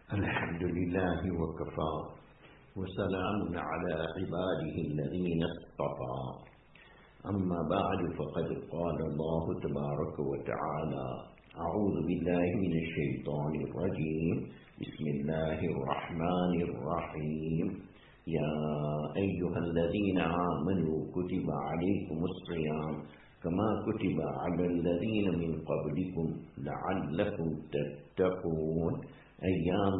الحمد لله وكفى وسلام على عباده الذين اصطفى أما بعد فقد قال الله تبارك وتعالى أعوذ بالله من الشيطان الرجيم بسم الله الرحمن الرحيم يا أيها الذين آمنوا كتب عليكم الصيام كما كتب على الذين من قبلكم لعلكم تتقون أيام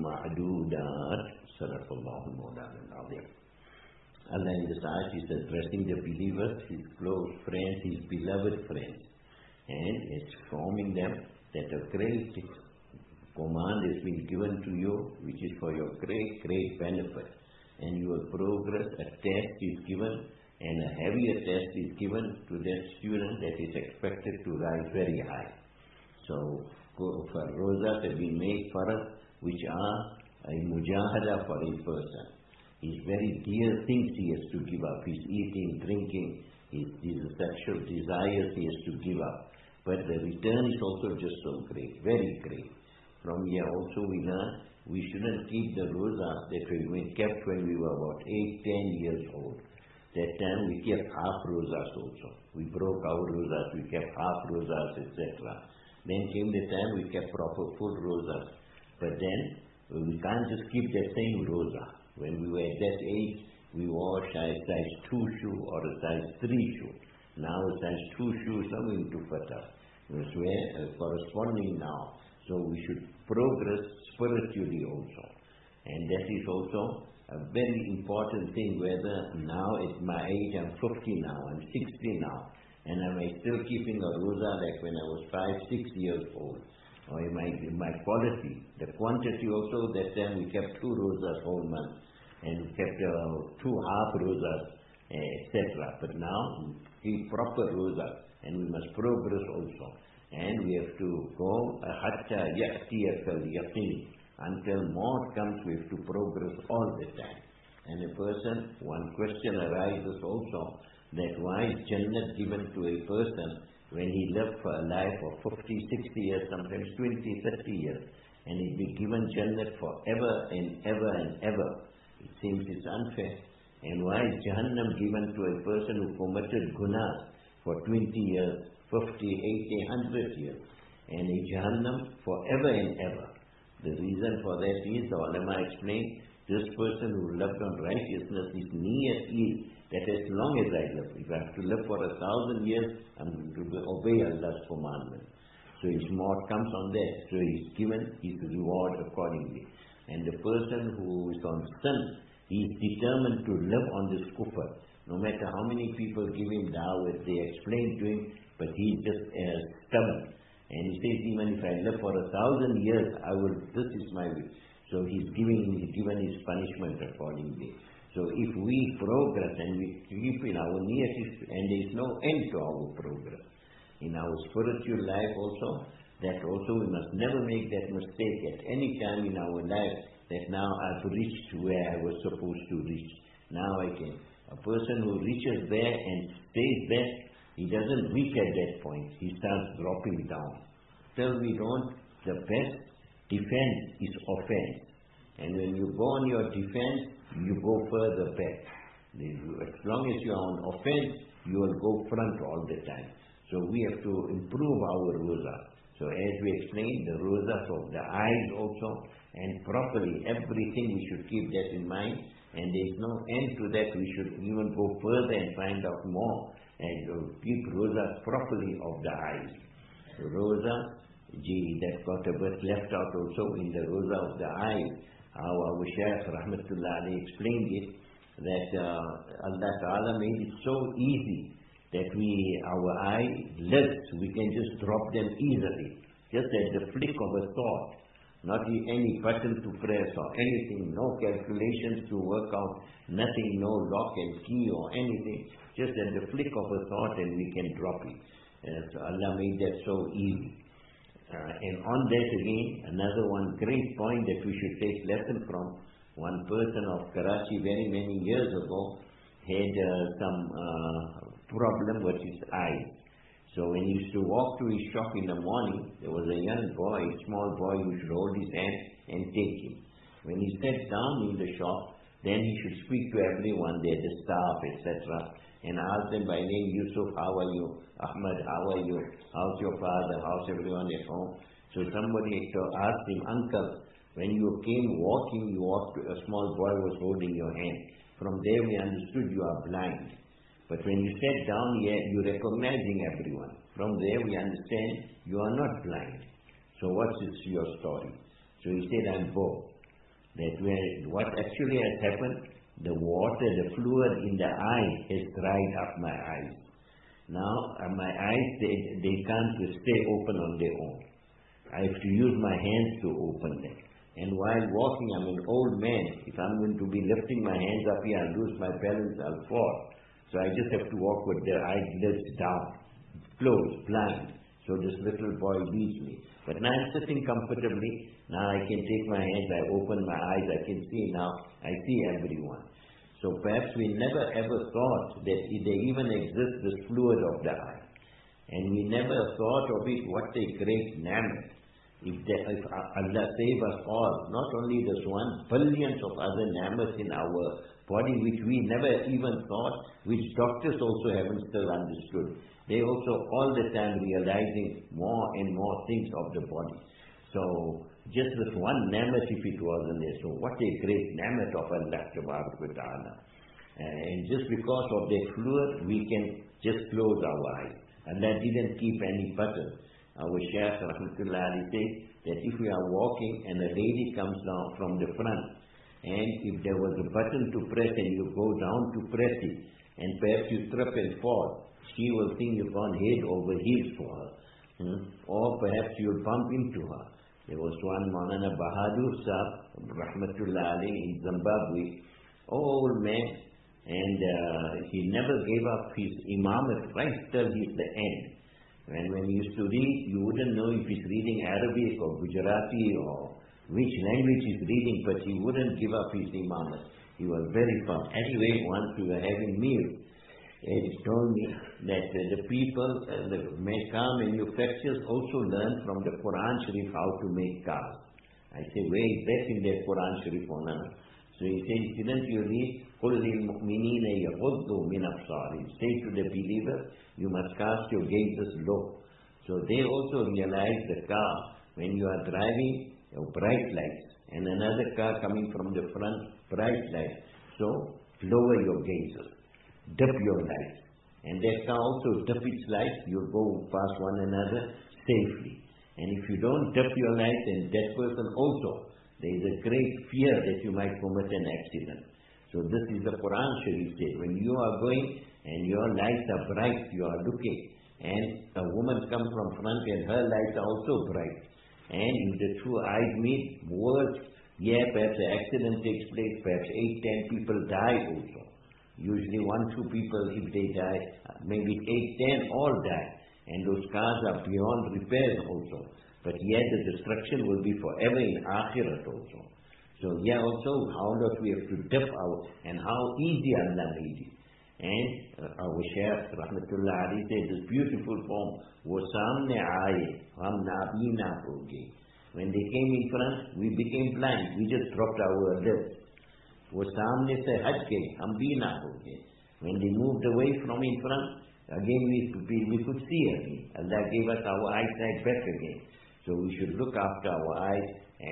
معدودات صدق الله المولانا العظيم. Allah in this ayat is addressing the believers, His close friends, His beloved friends, and is informing them that a great command has been given to you, which is for your great benefit, and your progress. A test is given, and a heavier test is given to that student that is expected to rise very high. So, for rosas have been made for us, which are a mujahada for a person. His very dear things he has to give up. His eating, drinking, his sexual desires he has to give up. But the return is also just so great, very great. From here also we learn we shouldn't keep the rosas that we kept when we were about 8-10 years old. That time we kept half rosas also. We broke our rosas, we kept half rosas, etc. Then came the time we kept proper full rosas. But then we can't just keep the same rosa. When we were at that age, we wore a size 2 shoe or a size 3 shoe. Now a size 2 shoe is something to fata. That's where corresponding now. So we should progress spiritually also. And that is also a very important thing, whether now at my age, I'm 50 now, I'm 60 now, and am I still keeping a rosa like when I was 5-6 years old? Or my quality, the quantity also, that time we kept 2 rosas whole month, and we kept 2 half rosas, etc. But now we keep proper rosas, and we must progress also. And we have to go hatta ya'tiyaka al-yaqeen. Until more comes, we have to progress all the time. And a person, one question arises also, that why is Jannah given to a person when he lived for a life of 50, 60 years, sometimes 20, 30 years, and he'd be given Jannah forever and ever and ever? It seems it's unfair. And why is Jahannam given to a person who committed gunas for 20 years, 50, 80, 100 years, and a Jahannam forever and ever? The reason for that is, the ulama explained, this person who lived on righteousness, his niyat is that as long as I live, if I have to live for 1,000 years, I'm going to obey Allah's commandment. So his more comes on that. So he's given his reward accordingly. And the person who is on sin, he is determined to live on this kufr. No matter how many people give him da'wah, they explain to him, but he is just stubborn. And he says, even if I live for 1,000 years, this is my will. So he's given his punishment accordingly. So if we progress and we keep in our niyat, and there is no end to our progress. In our spiritual life also, that also we must never make that mistake at any time in our life, that now I've reached where I was supposed to reach. Now I can. A person who reaches there and stays there, he doesn't reach at that point. He starts dropping down. Till we don't, the best defense is offense. And when you go on your defense, you go further back. As long as you are on offense, you will go front all the time. So we have to improve our rosa. So as we explained, the rosas of the eyes also, and properly, everything we should keep that in mind. And there is no end to that. We should even go further and find out more, and keep rosas properly of the eyes. The rosa, that got a bit left out also in the rosa of the eyes. How our Shaykh Rahmatullah Ali explained it, that Allah Ta'ala made it so easy that our eyelids, we can just drop them easily, just at the flick of a thought. Not any button to press or anything, no calculations to work out, nothing, no lock and key or anything, just at the flick of a thought, and we can drop it. So Allah made that so easy. And on that again, another one great point that we should take lesson from, one person of Karachi very many years ago had some problem with his eyes. So when he used to walk to his shop in the morning, there was a young boy, a small boy, who should hold his hand and take him. sat down in the shop, then he should speak to everyone there, the staff, etc., and ask them by name, Yusuf, how are you? Ahmad, how are you? How's your father? How's everyone at home? So somebody asked him, Uncle, when you came walking, a small boy was holding your hand. From there we understood you are blind. But when you sat down here, you're recognizing everyone. From there we understand you are not blind. So what is your story? So he said, I'm both. What actually has happened, the water, the fluid in the eye has dried up my eyes. Now my eyes, they can't stay open on their own. I have to use my hands to open them. And while walking, I'm an old man. If I'm going to be lifting my hands up here, I'll lose my balance, I'll fall. So I just have to walk with the eyelids down, closed, blind. So this little boy leads me. But now I'm sitting comfortably. Now I can take my hands, I open my eyes, I can see now, I see everyone. So perhaps we never ever thought that there even exists this fluid of the eye. And we never thought of it, what a great ni'mat. If Allah save us all, not only this one, billions of other ni'mats in our body which we never even thought, which doctors also haven't still understood. They also all the time realizing more and more things of the body. So just this one ni'mat if it wasn't there. So what a great ni'mat of Allah Ta'ala. And just because of that fluid, we can just close our eyes. Allah didn't keep any button. Our Shaykh Rahmatullah Ali says that if we are walking and a lady comes down from the front, and if there was a button to press and you go down to press it, and perhaps you trip and fall, she will think you've gone head over heels for her. Or perhaps you'll bump into her. There was one Maulana Bahadur Sahib, Rahmatullah Ali, in Zimbabwe, old man, and he never gave up his imamat right till the end. When he used to read, you wouldn't know if he's reading Arabic or Gujarati or which language he's reading, but he wouldn't give up his imamat. He was very firm. Anyway, once we were having meals, and he told me that the people, the car manufacturers also learn from the Quran Sharif how to make cars. I say, where is that in the Quran Sharif? So he said, didn't you read, قُلْ لِلْمُؤْمِنِينَ يَغُضُّوا مِنْ أَبْصَارِهِمْ? Say to the believer, you must cast your gazes low. So they also realize the car, when you are driving, bright lights, and another car coming from the front, bright lights. So lower your gazes, dip your lights. And that car also dip its lights, you'll go past one another safely. And if you don't dip your lights, then that person also, there is a great fear that you might commit an accident. So this is the Quran Sharif says, when you are going and your lights are bright, you are looking, and a woman comes from front and her lights are also bright, and if the two eyes meet, worse, perhaps an accident takes place, perhaps 8-10 people die also. Usually 1-2 people, if they die, maybe 8-10 all die, and those cars are beyond repair also. But yet the destruction will be forever in Akhirat also. So here also, how does we have to dip our, and how easy Allah made it. And our Shaykh Rahmatullah Ali said this beautiful form, wo samne aaye, hum nabina ho gaye. When they came in front, we became blind. We just dropped our lips. वो सामने से हट गए, हम बीना हो गए. When they moved away from in front, again we could see again. Allah gave us our eyesight back again. So we should look after our eyes,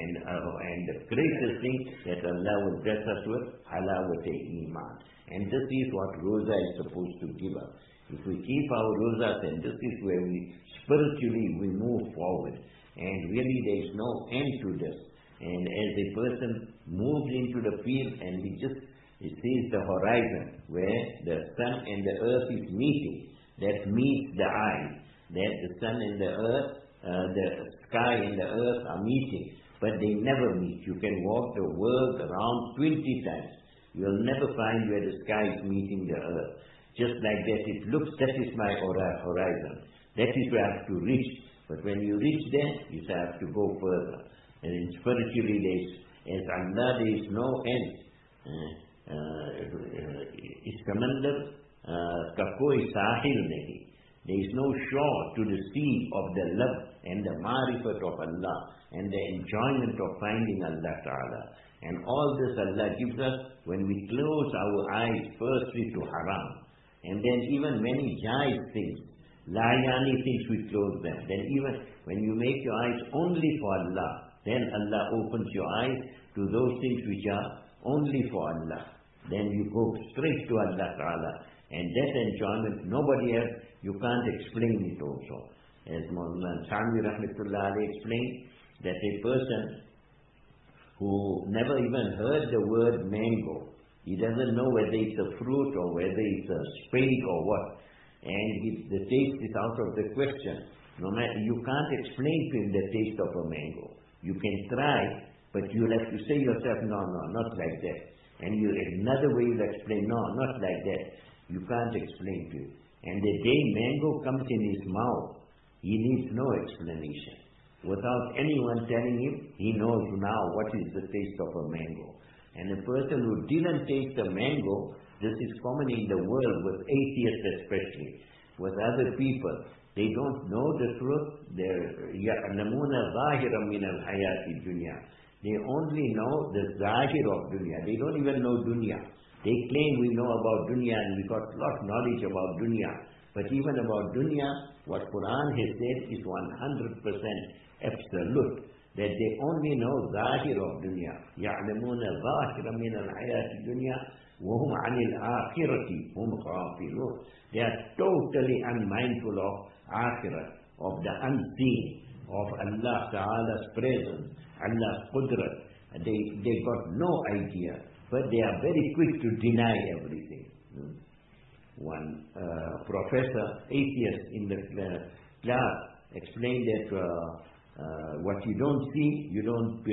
and the greatest thing that Allah will bless us with, halawat iman. And this is what Roza is supposed to give us. If we keep our Rozas, then this is where spiritually we move forward. And really there is no end to this. And as a person moves into the field and he sees the horizon where the sun and the earth is meeting, that meets the eye, that the sun and the earth, the sky and the earth are meeting, but they never meet. You can walk the world around 20 times. You'll never find where the sky is meeting the earth. Just like that, it looks, that is my horizon. That is where I have to reach. But when you reach there, you have to go further. And in spiritually, as Allah, there is no end. इस समंदर का कोई साहिल नहीं. There is no shore to the sea of the love and the ma'rifat of Allah and the enjoyment of finding Allah Ta'ala. And all this Allah gives us when we close our eyes firstly to haram. And then even many jaiz things, layani things, we close them. Then even when you make your eyes only for Allah, then Allah opens your eyes to those things which are only for Allah. Then you go straight to Allah Ta'ala. And that enjoyment, nobody else, you can't explain it also. As Mawlana Sami Rahmatullah Ali explained, that a person who never even heard the word mango, he doesn't know whether it's a fruit or whether it's a spade or what, and the taste is out of the question. No matter, you can't explain to him the taste of a mango. You can try, but you'll have to say yourself, no, not like that. And another way you'll explain, no, not like that. You can't explain to him. And the day mango comes in his mouth, he needs no explanation. Without anyone telling him, he knows now what is the taste of a mango. And a person who didn't taste a mango, this is common in the world with atheists especially, with other people. They don't know the truth. يَعْلَمُونَ ظَاهِرًا مِنَ الْحَيَاةِ الدُّنْيَا. They only know the zahir of dunya. They don't even know dunya. They claim we know about dunya and we got a lot of knowledge about dunya. But even about dunya, what Quran has said is 100% absolute. That they only know zahir of dunya. يَعْلَمُونَ ظَاهِرًا مِنَ الْحَيَاةِ الدُّنْيا وَهُمْ عَنِ الْآخِرَةِ هُمْ غَافِلُونَ. They are totally unmindful of akhirah, of the unseen, of Allah Ta'ala's presence, Allah's qudrat. They got no idea, but they are very quick to deny everything. One professor, atheist in the class, explained that what you don't see, you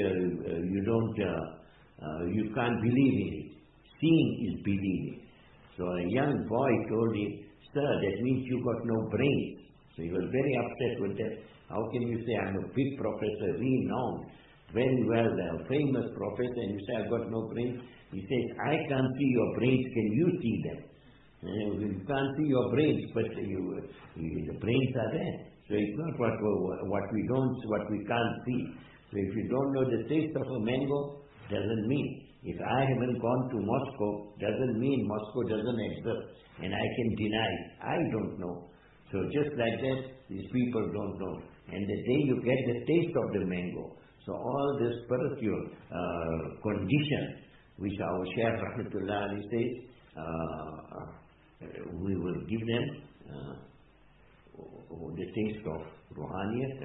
can't believe in it. Seeing is believing. So a young boy told him, sir, that means you got no brains. So he was very upset with that. How can you say I'm a big professor, renowned, very well, a famous professor, and you say I've got no brains? He says, I can't see your brains, can you see them? You can't see your brains, but the brains are there. So it's not what we can't see. So if you don't know the taste of a mango, doesn't mean. If I haven't gone to Moscow, doesn't mean Moscow doesn't exist, and I can deny it. I don't know. So just like that, these people don't know. And the day you get the taste of the mango, so all this spiritual condition, which our Shaykh Rahmatullah Ali says, we will give them the taste of Ruhaniyat.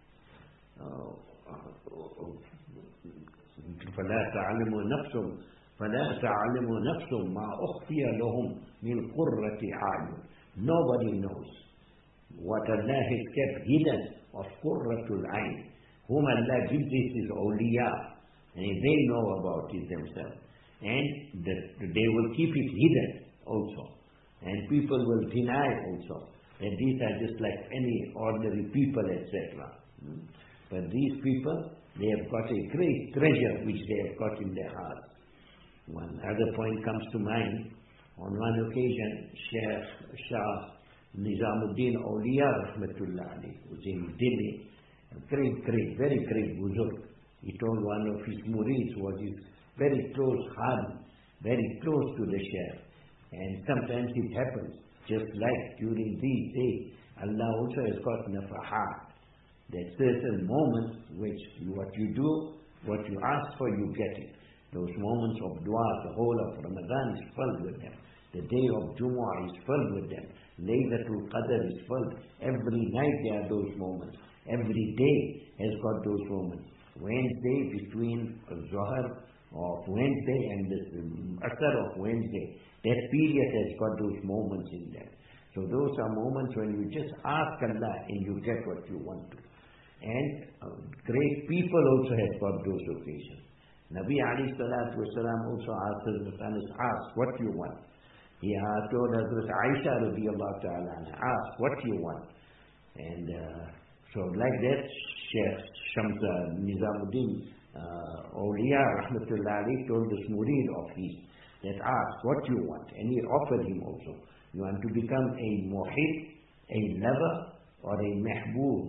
فلا تعلم نفس ما أخفي لهم من قرة أعين. Nobody knows what Allah has kept hidden of Qurratul Ain, whom Allah gives his awliya, and they know about it themselves. And they will keep it hidden also. And people will deny also that these are just like any ordinary people, etc. But these people, they have got a great treasure which they have got in their hearts. One other point comes to mind. On one occasion, Sheikh Shah Nizamuddin Awliya Rahmatullah Ali was in Delhi, a very great buzurg. He told one of his murids was his very close Khan, very close to the Shaykh. And sometimes it happens, just like during these days, Allah also has got nafahat. There are certain moments which what you do, what you ask for, you get it. Those moments of dua, the whole of Ramadan is filled with them. The day of Jumu'ah is filled with them. Laylatul Qadr is filled. Every night there are those moments. Every day has got those moments. Wednesday between Zohar of Wednesday and the Asr of Wednesday, that period has got those moments in them. So those are moments when you just ask Allah and you get what you want to. And great people also have got those occasions. Nabi alayhi salatu wasalam also asked Hazrat ask what you want. He told Hazrat Aisha radiallahu ta'ala, ask what you want. And so like that, Sheikh Shamsa Nizamuddin Awliya Rahmatullah Ali told this murid of his that ask what you want. And he offered him also. You want to become a muhib, a lover, or a mahbub,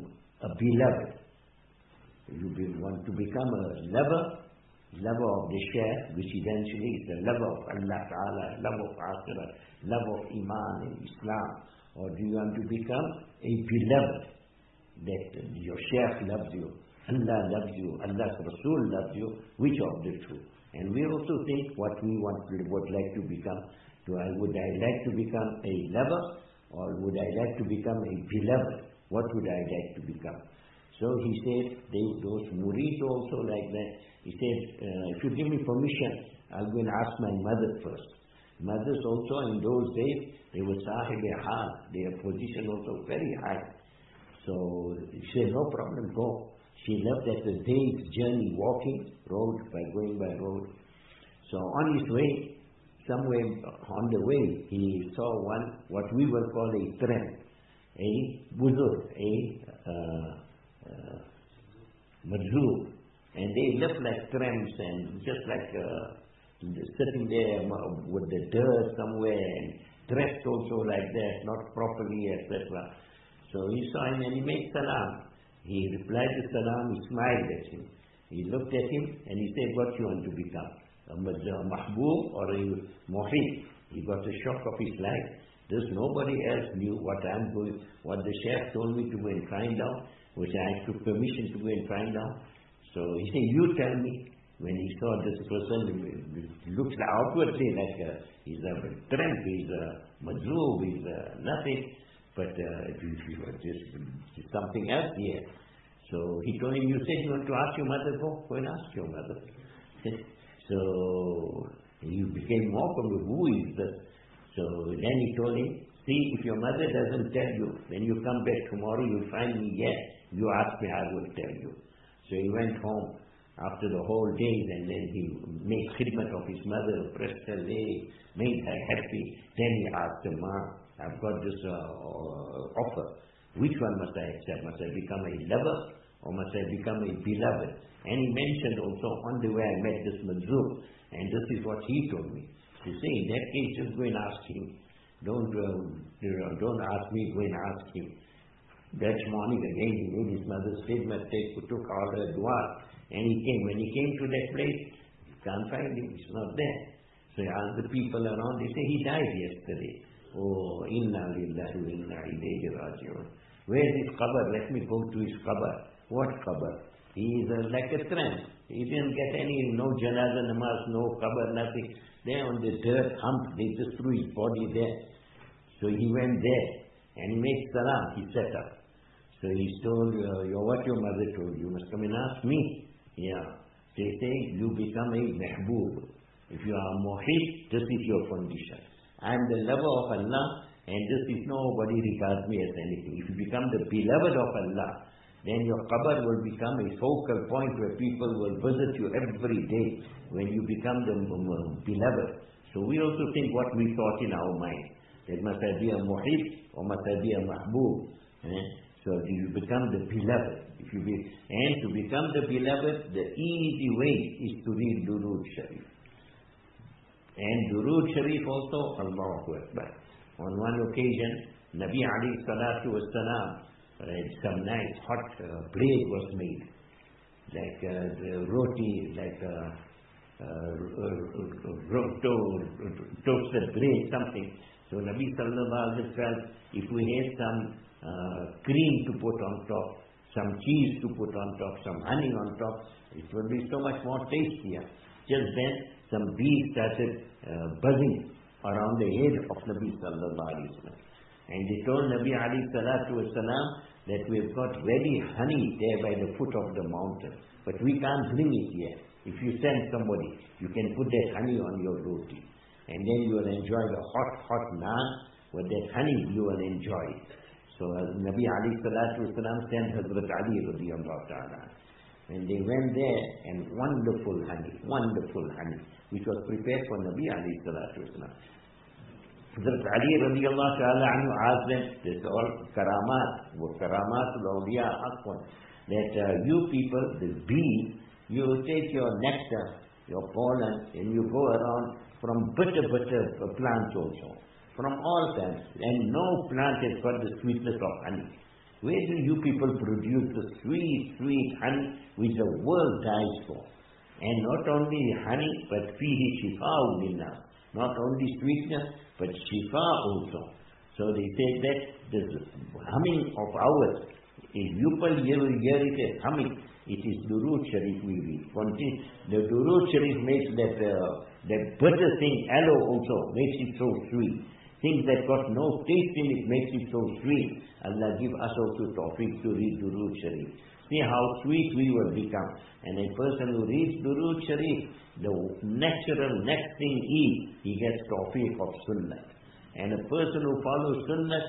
a beloved. You want to become a lover of the Shaykh, which eventually is the lover of Allah Ta'ala, lover of Akhirat, lover of Iman and Islam. Or do you want to become a beloved, that your Shaykh loves you, Allah loves you, Allah's Rasul loves you, which of the two? And we also think what we would like to become. Would I like to become a lover, or would I like to become a beloved? What would I like to become? So he said, those murids also like that. He said, if you give me permission, I'll go and ask my mother first. Mothers also in those days, they were sahib-e-hal, their position also very high. So he said, no problem, go. She left at a day's journey, walking going by road. So on his way, somewhere on the way, he saw what we will call a tram, a buzur, mazur. And they look like trams and just like sitting there with the dirt somewhere and dressed also like that, not properly, etc. So he saw him and he made salam. He replied to salam, he smiled at him. He looked at him and he said, what you want to become? A mahbub or a muhib? He got a shock of his life. There's nobody else knew what the Shaykh told me to go and find out, which I took permission to go and find out. So he said, you tell me. When he saw this person, he looks outwardly like he's a tramp, he's a mazlub, he's nothing. But just something else here. So he told him, you said you want to ask your mother, go and ask your mother. So he became more from who is this? So then he told him, see, if your mother doesn't tell you, when you come back tomorrow, you'll find me here. You ask me, I will tell you. So he went home after the whole day, and then he made khidmat of his mother, pressed her leg, made her happy. Then he asked her, Ma, I've got this offer. Which one must I accept? Must I become a lover or must I become a beloved? And he mentioned also, on the way I met this Manzur, and this is what he told me. He said, in that case, just go and ask him. Don't ask me, go and ask him. That morning again, he made his mother's khidmat, took all her dua, and he came. When he came to that place, you can't find him, he's not there. So he asked the people around, they say, he died yesterday. Oh, inna lillahi wa inna ilayhi raji'un. Where is his qabr? Let me go to his qabr. What qabr? He is like a tramp. He didn't get no janaza namaz, no qabr, nothing. There on the dirt hump, they just threw his body there. So he went there, and he made salam, he sat up. So he told, what your mother told you, must come and ask me. Yeah. They say, you become a mehboob. If you are muhib, this is your condition. I am the lover of Allah, and this is nobody regards me as anything. If you become the beloved of Allah, then your qabr will become a focal point where people will visit you every day when you become the beloved. So we also think what we thought in our mind. That must I be a muhib or must I be a mahbub? So you become the beloved. And to become the beloved, the easy way is to read Durood Sharif. And Durood Sharif also, Allahu Akbar. On one occasion, Nabi alayhi salatu was salam, some nice hot bread was made. Like the roti, like toasted bread, something. So Nabi sallallahu alayhi wa sallam, if we had some cream to put on top, some cheese to put on top, some honey on top, it would be so much more tastier. Just then, some bees started buzzing around the head of Nabi sallallahu alayhi wa sallam. And they told Nabi alayhi salatu wa salam that we've got ready honey there by the foot of the mountain, but we can't bring it here. If you send somebody, you can put that honey on your roti, and then you will enjoy the hot naan with that honey. You will enjoy it. So Nabi alayhi salatu wa salam sent Hazrat Ali radiyallahu ta'ala, and they went there, and wonderful honey, which was prepared for Nabi alayhi salatu wa salam. Hazrat Ali radiyallahu ta'ala anhu asked them, this is all karamat al-awliya haqqun, that you people, the bees, you take your nectar, your pollen, and you go around from bitter plants also, from all kinds, and no plant has got the sweetness of honey. Where do you people produce the sweet, sweet honey which the world dies for? And not only honey, but fihi shifa'un linnas. Not only sweetness, but shifa also. So they said that this humming of ours, if you will hear it as humming, it is Durood Sharif we read. The Durood Sharif makes that butter thing, aloe also, makes it so sweet. Things that got no taste in it makes it so sweet. Allah give us also tawfiq to read Durood Sharif. See how sweet we will become. And a person who reads Durood Sharif, the natural next thing is, he gets tawfiq of Sunnah. And a person who follows Sunnah,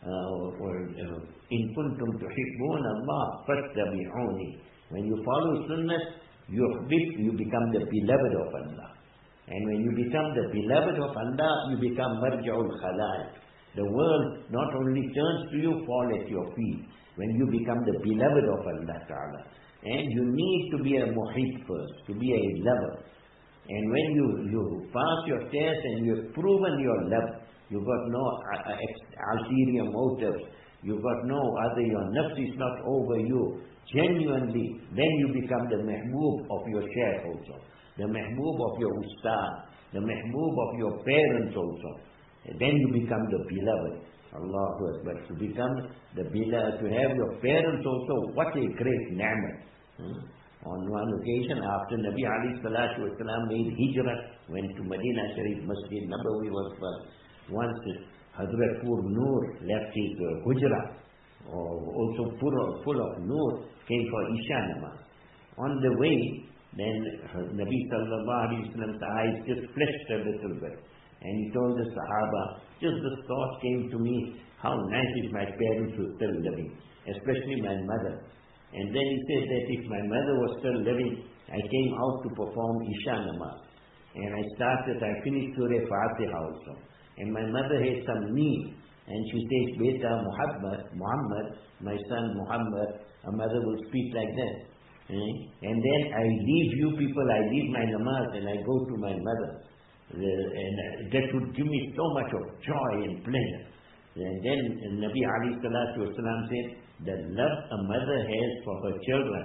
in kuntum tuhibbun Allah fattabi'uni. When you follow Sunnah, you become the beloved of Allah. And when you become the beloved of Allah, you become marja'ul khalaiq. The world not only turns to you, fall at your feet. When you become the beloved of Allah Ta'ala. And you need to be a muhib first, to be a lover. And when you pass your test and you have proven your love, you got no ulterior motives, you got no other, your nafs is not over you, genuinely, then you become the mehboob of your shaykh also, the mehboob of your ustad, the mehboob of your parents also. And then you become the beloved. Allahu Akbar. To become the beloved, to have your parents also, what a great ni'mat. On one occasion, after Nabi alayhi salatu wasalam made hijrah, went to Medina Sharif Masjid Nabawi was once Hazrat Pur Noor left his hujra, also full of Noor, came for Isha namaz. On the way, then Nabi sallallahu alayhi wasallam's eyes just flashed a little bit. And he told the Sahaba, just the thought came to me, how nice if my parents were still living, especially my mother. And then he said that if my mother was still living, I came out to perform Isha namaz. And I finished Surah Fatiha also. And my mother had some need. And she says, Beta Muhammad, my son Muhammad, a mother will speak like that. And then I leave you people, I leave my namaz and I go to my mother. And that would give me so much of joy and pleasure. And then Nabi alayhi salatu wasalam said, the love a mother has for her children,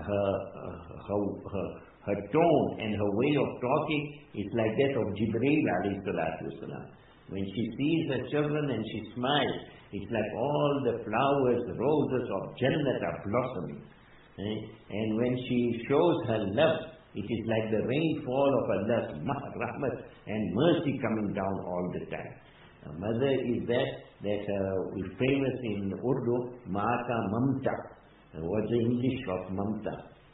her tone and her way of talking is like that of Jibreel alayhi salatu wasalam. When she sees her children and she smiles, it's like all the flowers, roses of Jannat are blossoming. And when she shows her love, it is like the rainfall of Allah's rahmat and mercy coming down all the time. A mother is that is famous in Urdu, Maata Mamta. What's the English of Mamta?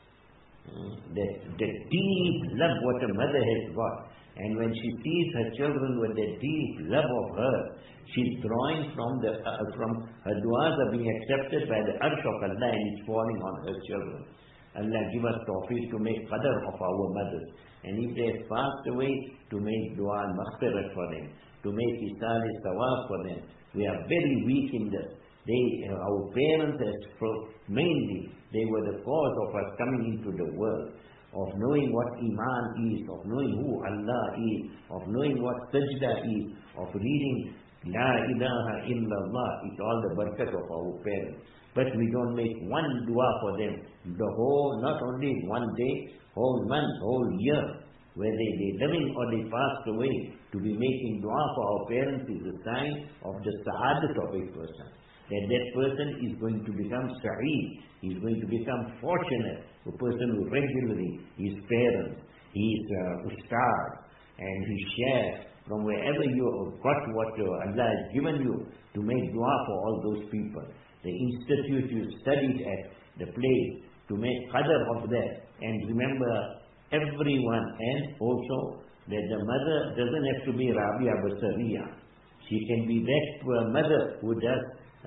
The deep love what a mother has got. And when she sees her children with the deep love of her, she's drawing from her du'as are being accepted by the arsh of Allah and it's falling on her children. Allah give us tawfiq to make qadr of our mothers. And if they have passed away, to make dua and maghfirat for them, to make isal sawab for them. We are very weak in this. Our parents, mainly, they were the cause of us coming into the world, of knowing what iman is, of knowing who Allah is, of knowing what sajda is, of reading La ilaha illallah. It's all the barakat of our parents. But we don't make one dua for them. The whole, not only one day, whole month, whole year, whether they living or they passed away, to be making dua for our parents is a sign of the sa'adat of a person. That person is going to become sa'id, he is going to become fortunate. A person who regularly, his parents, his ustad, and his shaykh, from wherever you got what Allah has given you, to make dua for all those people. The institute you studied at, the place, to make qadr of that. And remember everyone, and also that the mother doesn't have to be Rabia Basariya. She can be that mother who does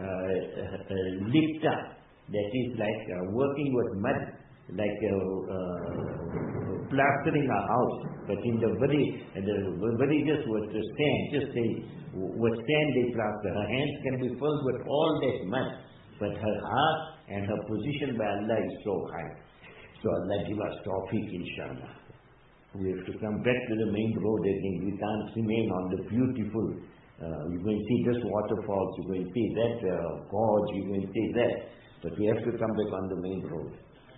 lifta, that is like working with mud, like plastering a house, but in the very just with the sand, just say, with sand they plaster. Her hands can be filled with all that mud, but her heart and her position by Allah is so high. So Allah give us tawfiq, inshallah. We have to come back to the main road again. We can't remain on the beautiful You're going to see this waterfalls, you're going to see that gorge, you're going to see that. But we have to come back on the main road.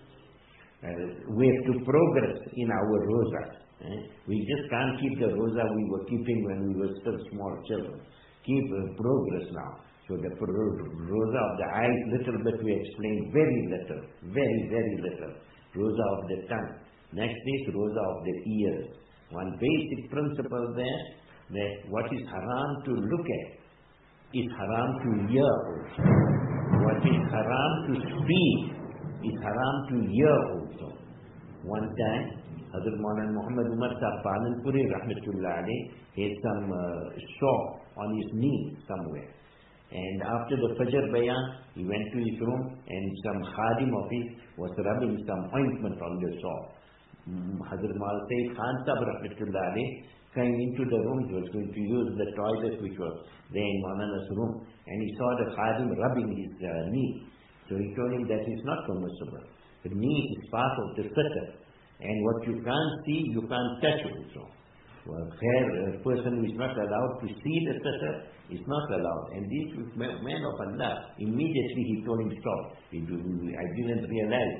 We have to progress in our roza. We just can't keep the roza we were keeping when we were still small children. Keep progress now. So the roza of the eyes, little bit we explained, very little, very, very little. Roza of the tongue. Next is roza of the ears. One basic principle there, that what is haram to look at is haram to hear also. What is haram to speak is haram to hear also. One time, Hazrat Maulana Muhammad Umar Sahib Pananpuri Rahmatullah alayh had some sore on his knee somewhere. And after the Fajr Bayan, he went to his room and some khadim of his was rubbing some ointment on the sore. Hazrat Maulana Sayyid Khan Sahib Rahmatullah alayh came into the room. He was going to use the toilet which was there in Maulana's room, and he saw the khadim rubbing his knee. So he told him that is not permissible. The knee is part of the sitter, and what you can't see, you can't touch also. So a fair person who is not allowed to see the sitter is not allowed. And this man of Allah, immediately he told him stop. I didn't realize.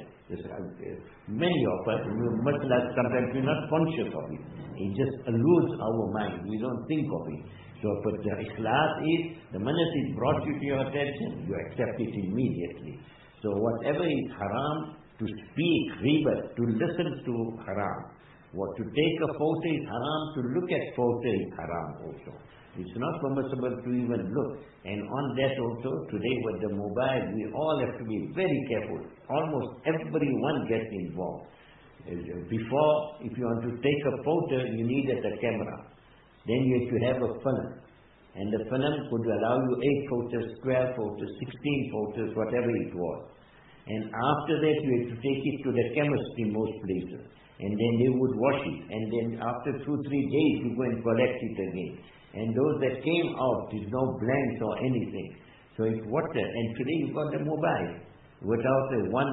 Many of us, sometimes we're not conscious of it. It just eludes our mind. We don't think of it. So, but the ikhlas is, the minute it brought you to your attention, you accept it immediately. So whatever is haram, to speak, riba, to listen to haram. What to take a photo is haram, to look at photo is haram also. It's not permissible to even look. And on that also, today with the mobile, we all have to be very careful. Almost everyone gets involved. Before, if you want to take a photo, you needed a camera. Then you have to have a film. And the film could allow you 8 photos, 12 photos, 16 photos, whatever it was. And after that, you had to take it to the chemist in most places. And then they would wash it. And then after 2-3 days, you go and collect it again. And those that came out, there's no blanks or anything. So it's water. And today you've got the mobile. Without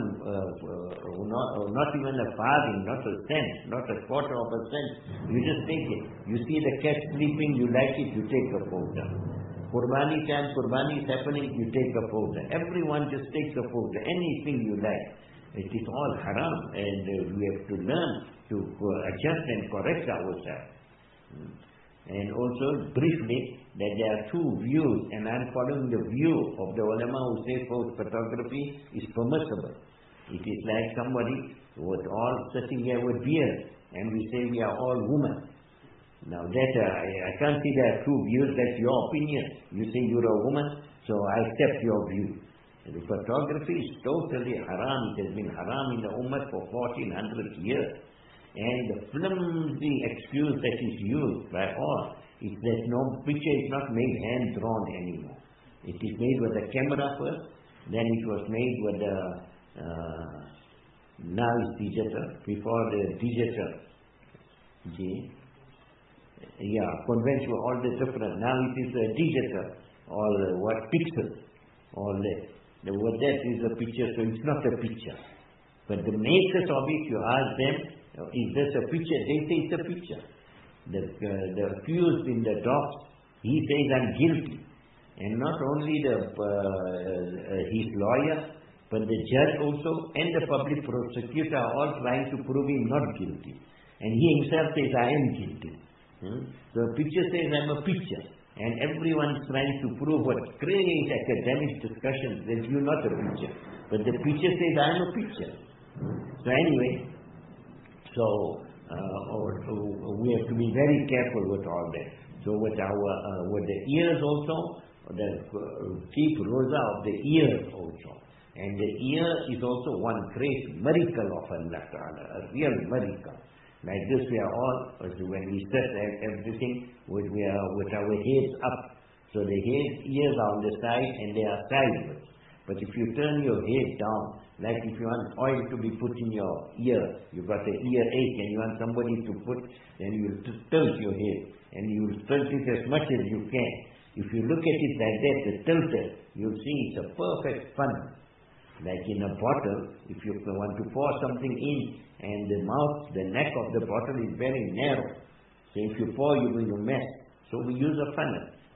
not even a farthing, not a cent, not a quarter of a cent. You just take it. You see the cat sleeping, you like it, you take a photo. Qurbani time, Qurbani is happening, you take a photo. Everyone just takes a photo. Anything you like. It is all haram, and we have to learn to adjust and correct ourselves. And also, briefly, that there are 2 views, and I am following the view of the ulama who say photography is permissible. It is like somebody who was all sitting here with beard, and we say we are all women. Now that, I can't see there are 2 views, that's your opinion. You say you're a woman, so I accept your view. The photography is totally haram. It has been haram in the Ummah for 1400 years. And the flimsy excuse that is used by all is that no picture is not made hand-drawn anymore. It is made with a camera first, then it was made with the, now it's digital, before the digital. Conventional, all the different. Now it is digital, all pixels, all that. What that is a picture, so it's not a picture. But the makers of it, you ask them, is this a picture? They say it's a picture. The accused in the dock, he says I'm guilty. And not only his lawyer, but the judge also and the public prosecutor are all trying to prove him not guilty. And he himself says I am guilty. So the picture says I'm a picture. And everyone is trying to prove what great academic discussions that you're not a picture. But the picture says I'm a picture. So anyway, we have to be very careful with all that. So with the ears also, keep roza of the ears also. And the ear is also one great miracle of Allah Ta'ala, a real miracle. Like this we are all, when we sit everything, with our heads up. So the ears are on the side and they are sideways. But if you turn your head down, like if you want oil to be put in your ear, you've got an earache and you want somebody to put, then you will tilt your head. And you will tilt it as much as you can. If you look at it like that, the tilted, you'll see it's a perfect funnel. Like in a bottle, if you want to pour something in, and the mouth, the neck of the bottle is very narrow. So if you pour, you're going to mess. So we use a funnel.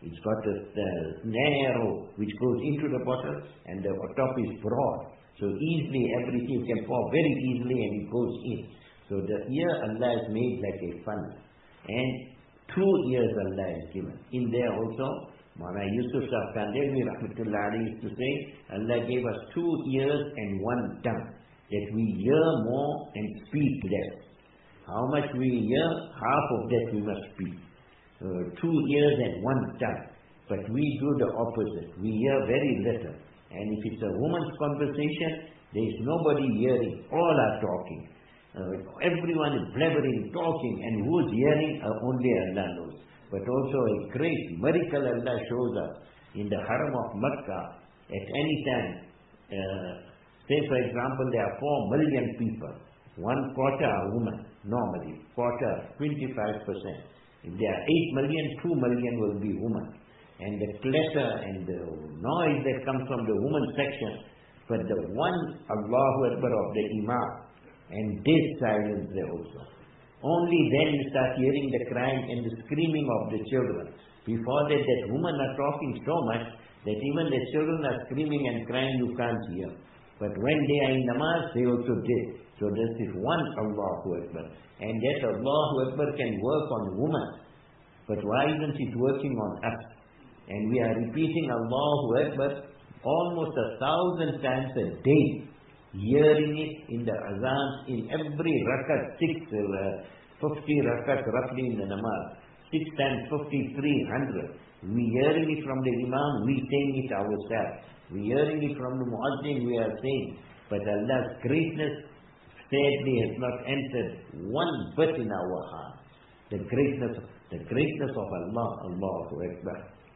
It's got a narrow which goes into the bottle, and the top is broad. So easily everything can fall very easily and it goes in. So the ear Allah has made like a funnel. And 2 ears Allah has given. In there also, Maulana Yusuf Shah Kandilwi Rahmatullah Alayhi used to say, Allah gave us 2 ears and 1 tongue, that we hear more and speak less. How much we hear, half of that we must speak. 2 ears and 1 tongue. But we do the opposite. We hear very little. And if it's a woman's conversation, there is nobody hearing. All are talking. Everyone is blabbering, talking, and who's hearing? Only Allah knows. But also a great miracle Allah shows us in the Haram of Makkah. At any time, say for example, there are 4 million people. 1/4 are women, normally. Quarter, 25%. If there are 8 million, 2 million will be women. And the clatter and the noise that comes from the woman section, but the one Allahu Akbar of the Imam, and this silence there also. Only then you start hearing the crying and the screaming of the children. Before that, that women are talking so much that even the children are screaming and crying, you can't hear. But when they are in namaz, they also did. So this is one Allahu Akbar. And that Allahu Akbar can work on women. But why isn't it working on us? And we are repeating Allahu Akbar almost 1,000 times a day, hearing it in the azan, in every rakat, 50 rakat roughly in the namaz, 6 times 50, 300. We hearing it from the Imam, we saying it ourselves. We hearing it from the Muazzin, we are saying. But Allah's greatness sadly has not entered one bit in our heart. The greatness of Allah, Allahu Akbar.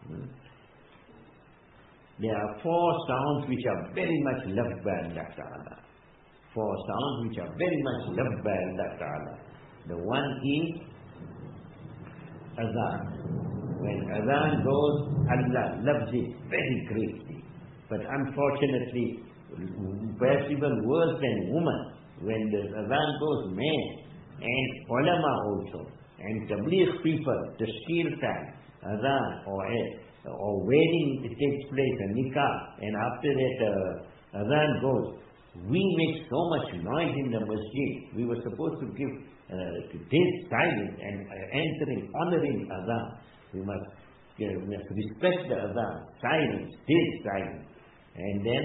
There are 4 sounds which are very much loved by Allah Ta'ala. 4 sounds which are very much loved by Allah Ta'ala. The one is Azan. When Azan goes, Allah loves it very greatly. But unfortunately, perhaps even worse than woman, when the Azan goes, man, and ulama also, and tabligh people, the tashkil time, Azan or wedding, it takes place, a nikah, and after that Azan goes, we make so much noise in the masjid. We were supposed to give this silence and answering, honoring Azan. We must respect the Azan, silence, this silence, and then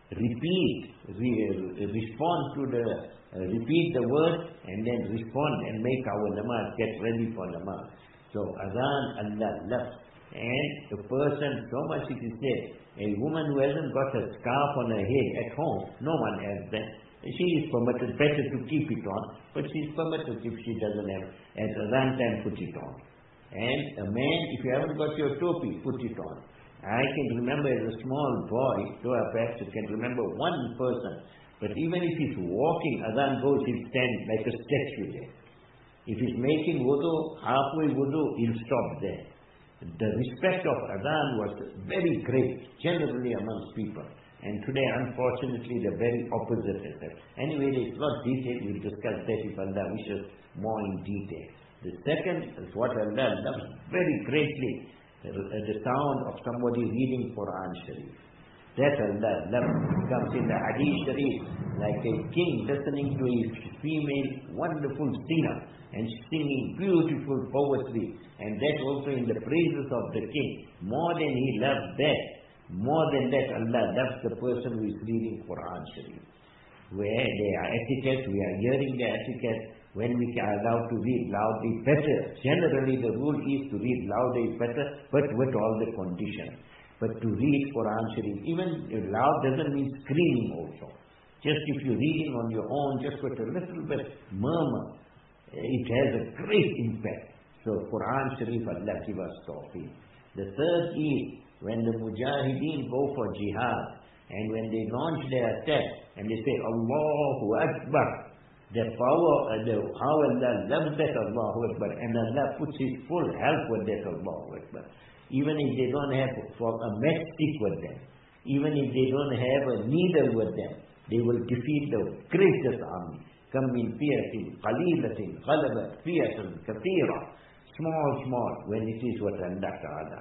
respond to the, repeat the word, and then respond and make our namaz, get ready for namaz. So Azan, Allah loves. And the person, so much it is said, a woman who hasn't got a scarf on her head at home, no one has that. She is permitted, better to keep it on, but she is permitted if she doesn't have, at Azan time, put it on. And a man, if you haven't got your topi, put it on. I can remember as a small boy, though perhaps I can remember one person, but even if he's walking, Azan goes, he'll stand like a statue there. If he's making wudu, halfway wudu, he'll stop there. The respect of Azan was very great, generally amongst people. And today, unfortunately, the very opposite is that. Anyway, it's not detailed, we'll discuss that if Allah wishes more in detail. The second is what Allah loves very greatly, the sound of somebody reading Quran Sharif. That Allah loves. Comes in the Hadith Sharif, like a king listening to a female wonderful singer and singing beautiful poetry, and that also in the praises of the king. More than he loves that, more than that, Allah loves the person who is reading Quran Sharif. Where there are etiquette, we are hearing the etiquette. When we are allowed to read loudly, better. Generally the rule is to read louder is better, but with all the conditions. But to read Quran Sharif, even loud doesn't mean screaming also. Just if you're reading on your own, just with a little bit murmur, it has a great impact. So Quran Sharif, Allah give us tawfiq. The third is when the mujahideen go for jihad, and when they launch their attack, and they say Allahu Akbar, the power, how Allah loves that Allahu Akbar, and Allah puts His full help with that Allahu Akbar. Even if they don't have a matchstick with them, even if they don't have a needle with them, they will defeat the greatest army. Kam min fiyatin qalilatin ghalabat fiyatan kathira. Small, when it is with Allah Ta'ala.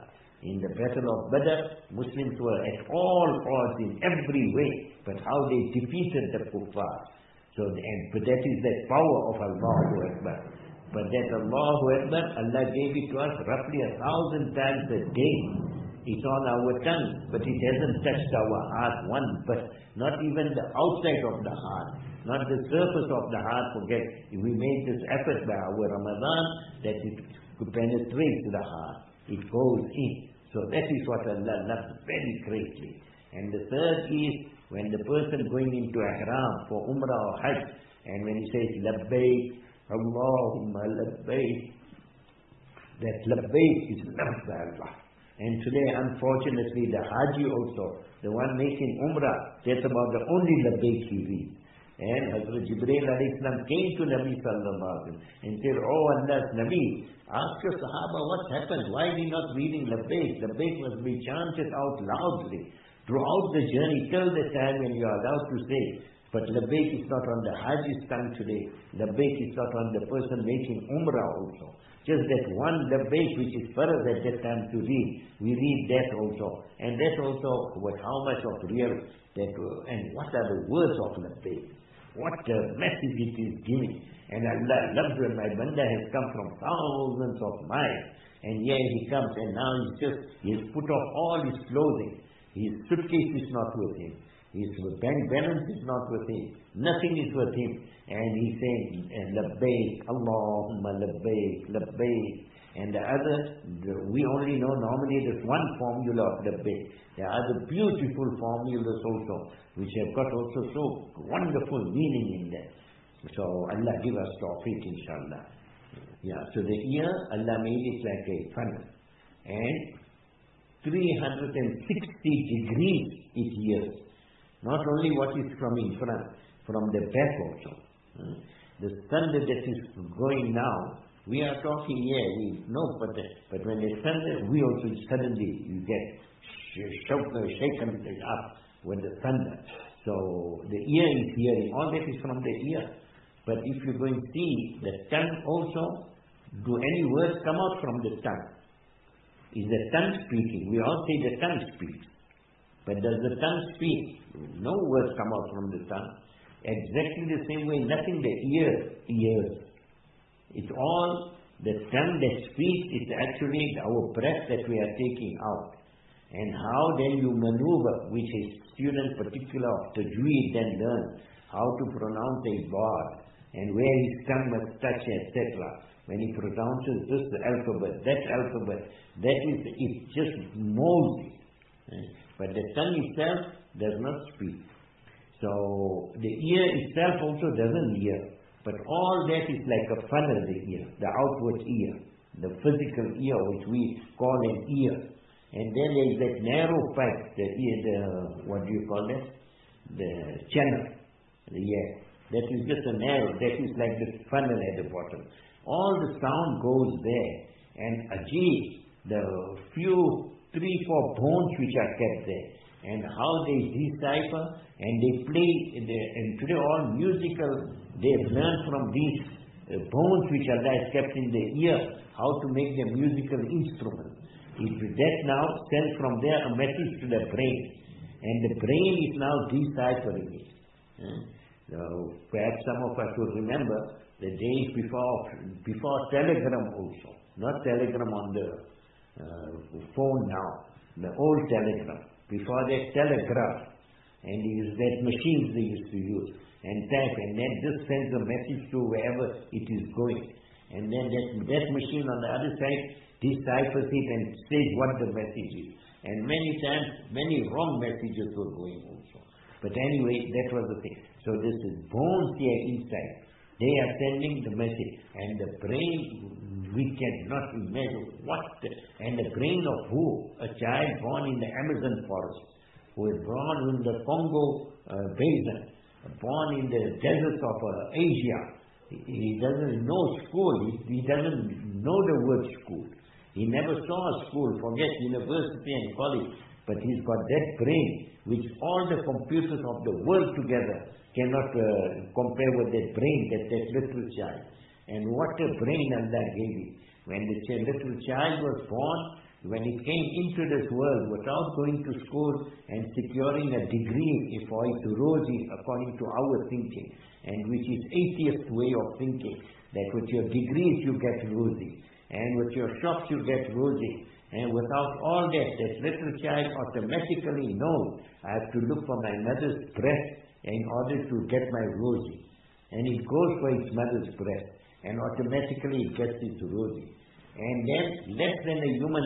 In the battle of Badr, Muslims were at all odds in every way, but how they defeated the kuffar. But that is the power of Allahu Akbar. But that Allahu Akbar, Allah gave it to us roughly 1,000 times a day. It's on our tongue, but it hasn't touched our heart one, but not even the outside of the heart, not the surface of the heart. Forget, we made this effort by our Ramadan that it could penetrate the heart. It goes in. So that is what Allah loves very greatly. And the third is when the person going into ihram for Umrah or Hajj, and when he says Labbaik, Allahumma Labbaik, that Labbaik is loved by Allah. And today, unfortunately, the Haji also, the one making Umrah, that's about the only Labbaik he reads. And Hazrat Jibreel alayhi salam came to Nabi sallallahu alaihi wasallam and said, "Oh Allah's Nabi, ask your Sahaba what happened. Why are we not reading Labbaik? Labbaik must be chanted out loudly throughout the journey till the time when you are allowed to say. But Labbaik is not on the Haji's tongue today. Labbaik is not on the person making Umrah also. Just that one Labbaik which is for us at that time to read, we read that also. And that also, how much of real, and what are the words of Labbaik? What a message it is giving. And Allah loves when my banda has come from thousands of miles. And here he comes and now he has put off all his clothing. His suitcase is not with him. His bank balance is not with him. Nothing is with him. And he's saying, Labbaik, Allahumma Labbaik, Labbaik. And the other, we only know normally there's one formula of Labbaik. There are other beautiful formulas also, which have got also so wonderful meaning in them. So Allah give us tawfiq, inshallah. Yeah, so the ear, Allah made it like a funnel. And 360 degrees it hears. Not only what is from in front, from the back also. The thunder that is going now, we are talking here, we know, but when the thunder, we also suddenly, you get shaken up with the thunder. So the ear is hearing, all that is from the ear. But if you go and see the tongue also, do any words come out from the tongue? Is the tongue speaking? We all say the tongue speaks. But does the tongue speak? No words come out from the tongue. Exactly the same way, nothing the ear hears. It's all the tongue that speaks. It's actually our breath that we are taking out. And how then you maneuver, which a student particular of Tajweed then learns, how to pronounce a word, and where his tongue must touch, etc. When he pronounces this alphabet, that is, it just molds it. But the tongue itself does not speak. So the ear itself also doesn't hear. But all that is like a funnel, the ear, the outward ear, the physical ear which we call an ear. And then there is that narrow pipe, the ear, what do you call that? The channel, the ear. That is just a narrow, that is like the funnel at the bottom. All the sound goes there. And Ajib, the few 3-4 bones which are kept there, and how they decipher and they play, and today all musical, they have learned from these bones which Allah has kept in the ear, how to make the musical instrument. That now sends from there a message to the brain, and the brain is now deciphering it. So perhaps some of us will remember the days before telegram also, not telegram on the phone now, the old telegram. Before that, telegraph, and that machines they used to use, and type, and then just sends a message to wherever it is going. And then that machine on the other side deciphers it and says what the message is. And many times, many wrong messages were going also. But anyway, that was the thing. So this is bones here inside. They are sending the message. And the brain, we cannot imagine and the brain of who? A child born in the Amazon forest, who is born in the Congo basin, born in the deserts of Asia. He doesn't know school. He doesn't know the word school. He never saw a school, forget university and college. But he's got that brain, which all the computers of the world together cannot compare with that brain, that little child. And what a brain Allah gave him. When the little child was born, when it came into this world without going to school and securing a degree for it rosy according to our thinking, and which is atheist way of thinking, that with your degrees you get rosy, and with your shops you get rosy, and without all that, that little child automatically knows I have to look for my mother's breast in order to get my rosy, and it goes for its mother's breast, and automatically it gets its rosy. And then less than a human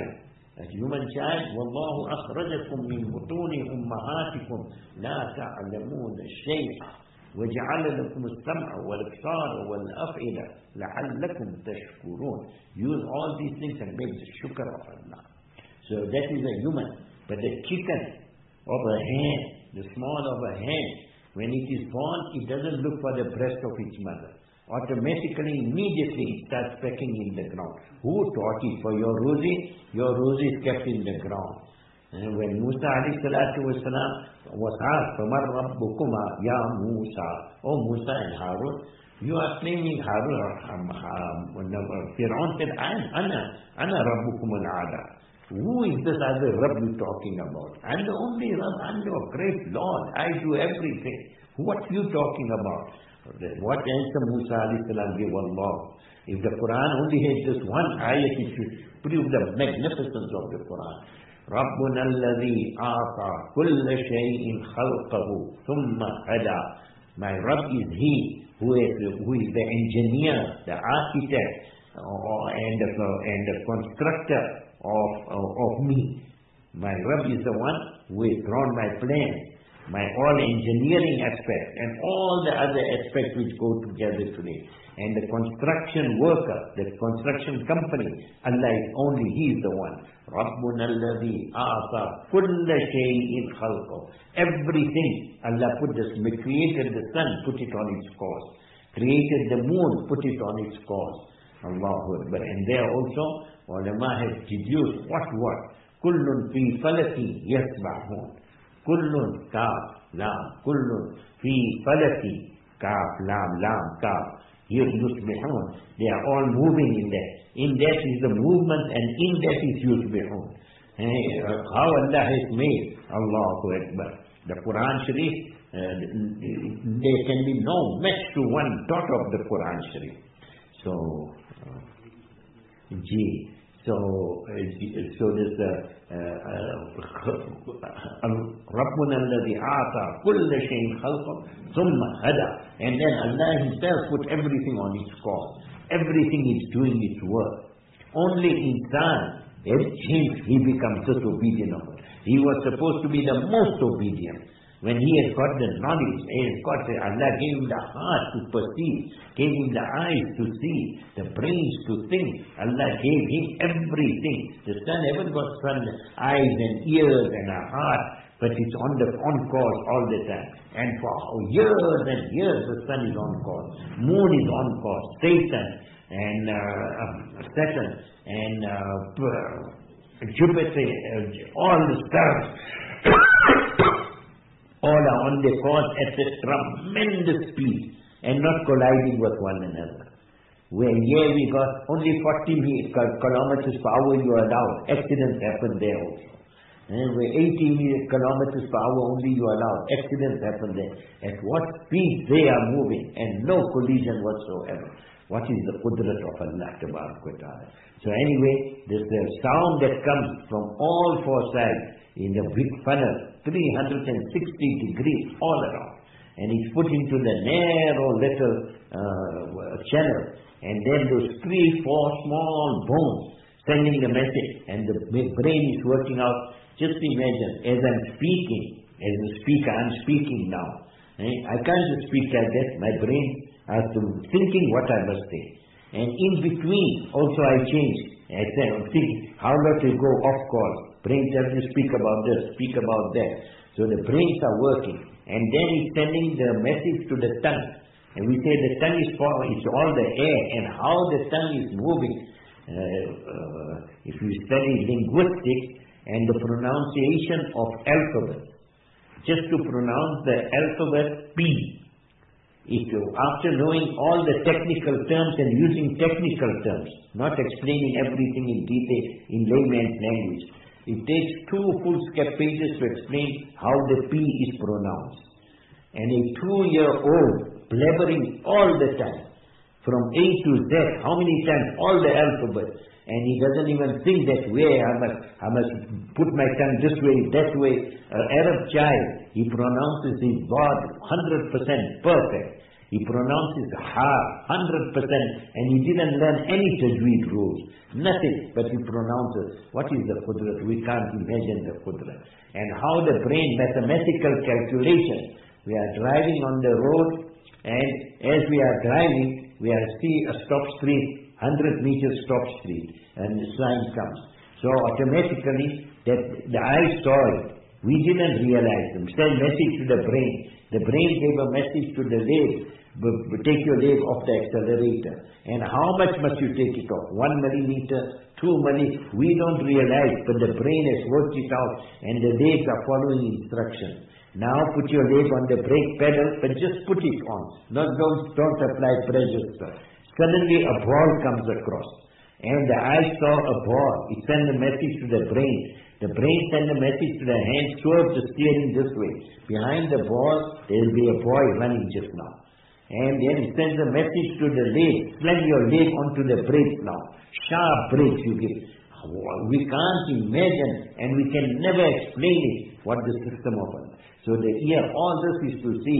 child, وَاللَّهُ أَخْرَجَكُم مِّن بُطُونِ أُمَّهَاتِكُمْ لَا تَعْلَمُونَ شَيْئًا وَجَعَلَ لَكُمُ السَّمْعَ وَالْأَبْصَارَ وَالْأَفْئِدَةَ لَعَلَّكُمْ تَشْكُرُونَ. Use all these things and make the shukr of Allah. So that is a human. But the chicken of a hen, the small of a hen, when it is born, it doesn't look for the breast of its mother. Automatically, immediately it starts pecking in the ground. Who taught it? For your rosy? Your rosy is kept in the ground. And when Musa alayhi salatu wasalam was asked, فَمَنْ رَبُّكُمَا يَا Musa, O Musa and Harun, you are claiming Harun, Fir'aun said, Ana Rabbukum al-A'la. Who is this other Rabb you talking about? I'm the only Rabb, I'm your great Lord, I do everything. What are you talking about? What answer Musa alayhi salam gave? Allah. If the Quran only had just one ayat, it should prove the magnificence of the Quran. رَبُّنَا الَّذِي أَعْطَى كُلَّ شَيْءٍ خَلْقَهُ ثُمَّ هَدَى. My Rabb is He who is the engineer, the architect, and the constructor of me. My Rabb is the one who has drawn my plans, my all engineering aspects and all the other aspects which go together today. And the construction worker, the construction company, Allah is only He is the one. رَبُّنَا الَّذِي أَعْطَى كُلَّ شَيْءٍ خَلْقَهُ. Everything Allah created the sun, put it on its course. Created the moon, put it on its course. Allahu Akbar. And there also, ulama has deduced what? كُلٌّ فِي فَلَكٍ يَسْبَحُونَ. Kullun, kaf, lam, kullun, fi, falaki, kaf, lam, kaf, yusbihun. They are all moving in that. In that is the movement and in that is yusbihun. How Allah has made, Allahu Akbar. The Quran Sharif, there can be no match to one dot of the Quran Sharif. So, so there's رَبُّنَا الَّذِي أَعْطَى كُلَّ شَيْءٍ خَلْقَهُ ثُمَّ هَدَى. And then Allah Himself put everything on its course. Everything is doing its work. Only insan, he becomes disobedient of it. He was supposed to be the most obedient. When he has got the knowledge, Allah gave him the heart to perceive, gave him the eyes to see, the brains to think. Allah gave him everything. The sun haven't got eyes and ears and a heart, but it's on course all the time. And for years and years the sun is on course, moon is on course, Saturn and Jupiter, all the stars. All are on their course at a tremendous speed and not colliding with one another. Where here we got only 40 kilometers per hour you are allowed. Accidents happen there also. And where 80 kilometers per hour only you are allowed. Accidents happen there. At what speed they are moving and no collision whatsoever. What is the qudrat of Allah Ta'ala? So anyway, there's the sound that comes from all four sides in the big funnel, 360 degrees all around. And it's put into the narrow little channel. And then those 3-4 small bones sending the message. And the brain is working out. Just imagine, as I'm speaking, as a speaker, I'm speaking now. I can't just speak like that. My brain has to thinking what I must say. And in between, also I change. I say, I'm thinking, how not to go off course. Brain tells you speak about this, speak about that. So the brains are working. And then it's sending the message to the tongue. And we say the tongue is it's all the air. And how the tongue is moving. If you study linguistics and the pronunciation of alphabet. Just to pronounce the alphabet P. After knowing all the technical terms and using technical terms, not explaining everything in detail in layman's language, it takes 2 full pages to explain how the P is pronounced. And a 2-year-old blabbering all the time, from A to Z, how many times, all the alphabet, and he doesn't even think that way, I must put my tongue this way, that way. An Arab child, he pronounces his word 100% perfect. He pronounces ha 100%, and he didn't learn any tajweed rules, nothing, but he pronounces. What is the qudrat? We can't imagine the qudrat. And how the brain, mathematical calculation. We are driving on the road, and as we are driving, we see a stop street, 100 meters stop street, and the sign comes. So automatically, that the eye saw it. We didn't realize them. Send message to the brain. The brain gave a message to the leg. Take your leg off the accelerator. And how much must you take it off? 1 millimeter, 2 millimeters. We don't realize, but the brain has worked it out, and the legs are following instructions. Now put your leg on the brake pedal, but just put it on. Don't apply pressure, sir. Suddenly a ball comes across, and the eye saw a ball. It sent a message to the brain. The brain sent a message to the hand, swerve the steering this way. Behind the ball, there will be a boy running just now. And then it sends a message to the leg. Slam your leg onto the brake now. Sharp brakes you give. We can't imagine, and we can never explain it, what the system of Allah. So the ear, all this is to see,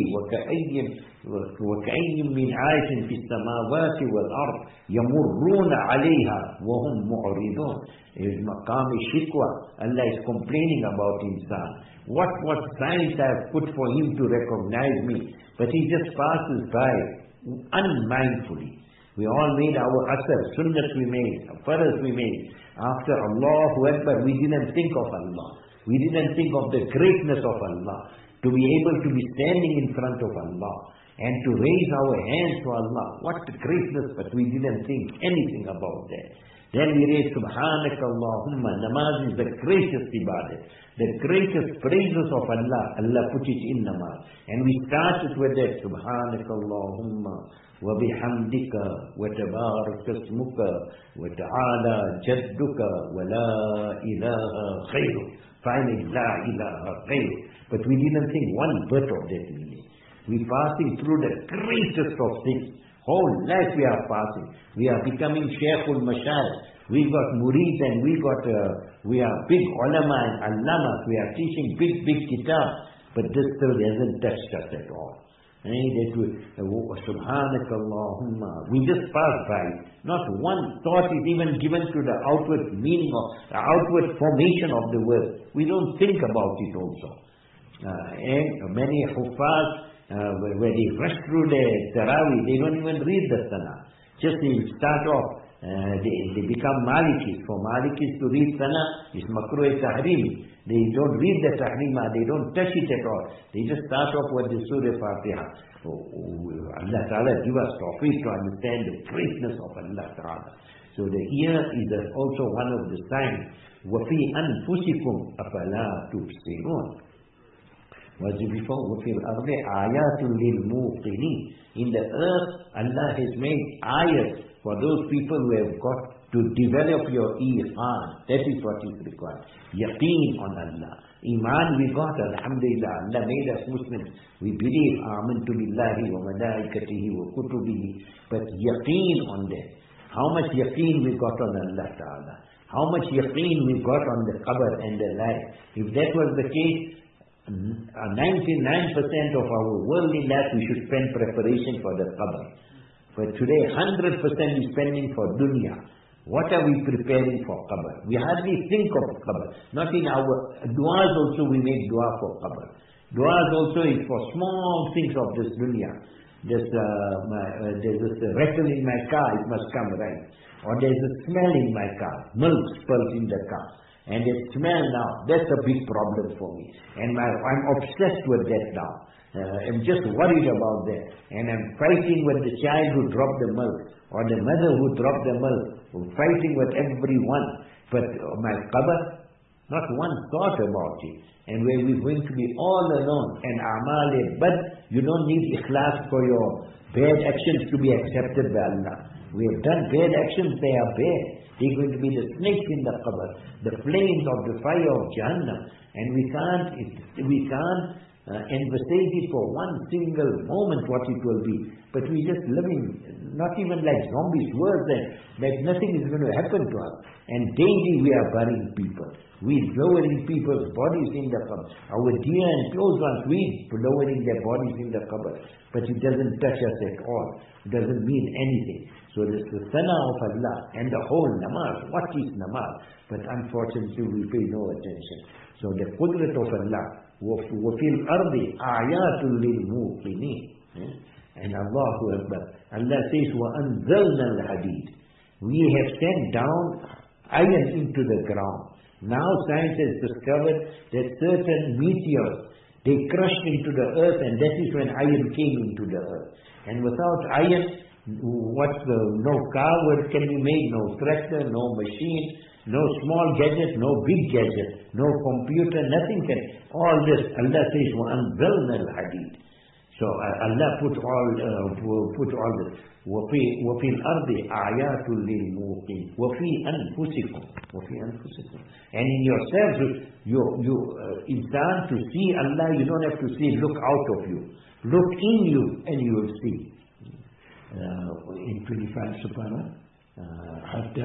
وَكَأَيٍّ مِّنْ آيَةٍ فِي السَّمَاوَاتِ وَالْأَرْضِ يَمُرُّونَ عَلَيْهَا وَهُمْ مُعْرِضُونَ. Is maqam shikwa. Allah is complaining about insan. What signs I have put for him to recognize me? But he just passes by unmindfully. We all made our asr, sunnat we made, faraz we made. After Allahu Akbar, we didn't think of Allah. We didn't think of the greatness of Allah. To be able to be standing in front of Allah and to raise our hands to Allah. What greatness, but we didn't think anything about that. Then we raise Subhanaka Allahumma. Namaz is the greatest ibadah. The greatest praises of Allah. Allah put it in namaz. And we started with that. Subhanaka Allahumma wa bihamdika wa tabarak ismuka wa ta'ala jadduka wa la ilaha khayru. Finally, la ilaha khayru. But we didn't think one bit of that meaning. We're passing through the greatest of things. Whole life we are passing. We are becoming Shaykhul Mashayikh. We got murid and we are big ulama and allamas. We are teaching big kitabs. But this still hasn't touched us at all. Subhanaka Allahumma. We just pass by. Not one thought is even given to the outward meaning of the outward formation of the word. We don't think about it also. And many huffaz, where they rush through the Tarawih, they don't even read the Sana. Just they start off, they become Malikis. For Malikis to read Sana is makruh tahrimi. They don't read the tahrima, they don't touch it at all. They just start off with the Surah Fatiha. Allah Ta'ala give us tawfiq to understand the greatness of Allah Ta'ala. So the ear is also one of the signs. وَفِي أَنفُسِكُمْ أَفَلَا تُبْصِرُونَ. Was before وَفِي الْأَرْضِ آيَاتٌ لِلْمُوقِنِينَ. In the earth, Allah has made ayat for those people who have got to develop your iman. That is what is required. Yaqeen on Allah. Iman we got, alhamdulillah. Allah made us Muslims. We believe amantu billahi wa malaikatihi wa kutubihi. But yaqeen on that. How much yaqeen we got on Allah Ta'ala. How much yaqeen we got on the qabr and the life. If that was the case, 99% of our worldly life we should spend preparation for the qabr. But today 100% is spending for dunya. What are we preparing for qabr? We hardly think of qabr. Not in our du'as also we make dua for qabr. Du'as also is for small things of this dunya. There's this rattle in my car, it must come right. Or there's a smell in my car, milk spills in the car. And the smell now, that's a big problem for me. And I'm obsessed with that now. I'm just worried about that. And I'm fighting with the child who dropped the milk, or the mother who dropped the milk, fighting with everyone. But my qabr, not one thought about it. And where we're going to be all alone, and a'mal but you don't need ikhlas for your bad actions to be accepted by Allah. We have done bad actions, they are bad. They're going to be the snakes in the qabr, the flames of the fire of Jahannam. And we can't envisage it for one single moment what it will be. But we're just living, not even like zombies, worse than, like nothing is going to happen to us. And daily we are burying people. We're lowering people's bodies in the qabr. Our dear and close ones, we're lowering their bodies in the qabr. But it doesn't touch us at all. It doesn't mean anything. So this is the sana of Allah and the whole namaz. What is namaz? But unfortunately we pay no attention. So the qudrat of Allah, وَفِي الْأَرْضِ آيَاتٌ لِلْمُوقِنِينَ. And Allahu Akbar. Allah says, وَأَنزَلْنَا الْحَدِيدِ. We have sent down iron into the ground. Now science has discovered that certain meteors, they crushed into the earth, and that is when iron came into the earth. And without iron, no car can be made, no tractor, no machine, no small gadget, no big gadget, no computer, nothing can. All this, Allah says, وَأَنزَلْنَا الْحَدِيدِ. So Allah put all this. وَفِي الْأَرْضِ آيَاتٌ لِلْمُوقِنِينَ وَفِي أَنفُسِكُمْ. And in yourselves, you insan, to see Allah, you don't have to see, look out of you. Look in you and you will see. In 25 Subhana, حتى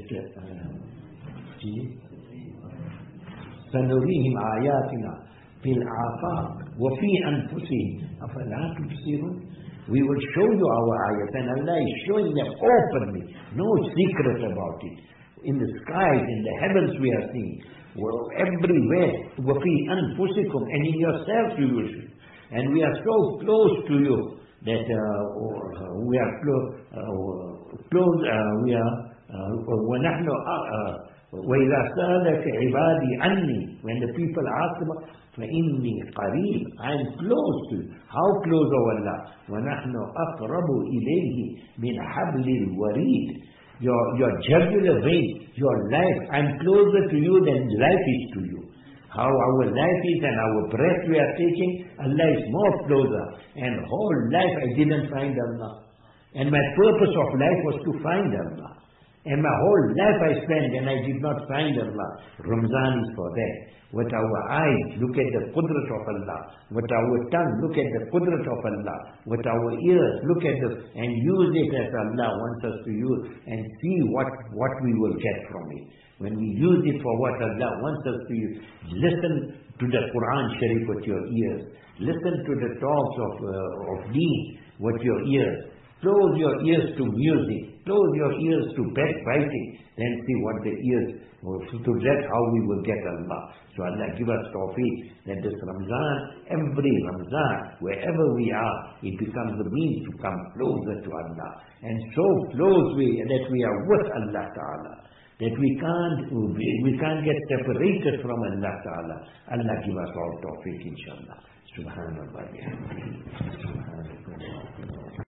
سنريهم آياتنا في الآفاق وفي أنفسهم أفلا تبصرون. We will show you our ayat, and Allah is showing them openly, no secret about it. In the skies, in the heavens we are seeing, everywhere. وَفِي أَنفُسِكُمْ. And in yourself you will see. And we are so close to you that we are close. وَنَحْنُ وَإِذَا سَأَلَكَ عِبَادِي عَنِّي. When the people ask about, فَإِنِّي قَرِيبٌ. I am close to you. How close, O Allah? وَنَحْنُ أَقْرَبُ إِلَيْهِ مِنْ حَبْلِ الْوَرِيدِ. Your jugular vein, your life, I am closer to you than life is to you. How our life is and our breath we are taking, Allah is more closer. And whole life I didn't find Allah. And my purpose of life was to find Allah. And my whole life I spent and I did not find Allah. Ramzan is for that. With our eyes, look at the qudrat of Allah. With our tongue, look at the qudrat of Allah. With our ears, look at and use it as Allah wants us to use, and see what we will get from it. When we use it for what Allah wants us to use, listen to the Quran Sharif with your ears. Listen to the talks of Deen with your ears. Close your ears to music. Close your ears to backbiting. Then see what the ears, to that how we will get Allah. So Allah give us tawfiq that this Ramzan, every Ramzan, wherever we are, it becomes the means to come closer to Allah. And so close that we are with Allah Ta'ala, that we can't get separated from Allah Ta'ala. Allah give us all tawfiq, inshallah. Subhanallah.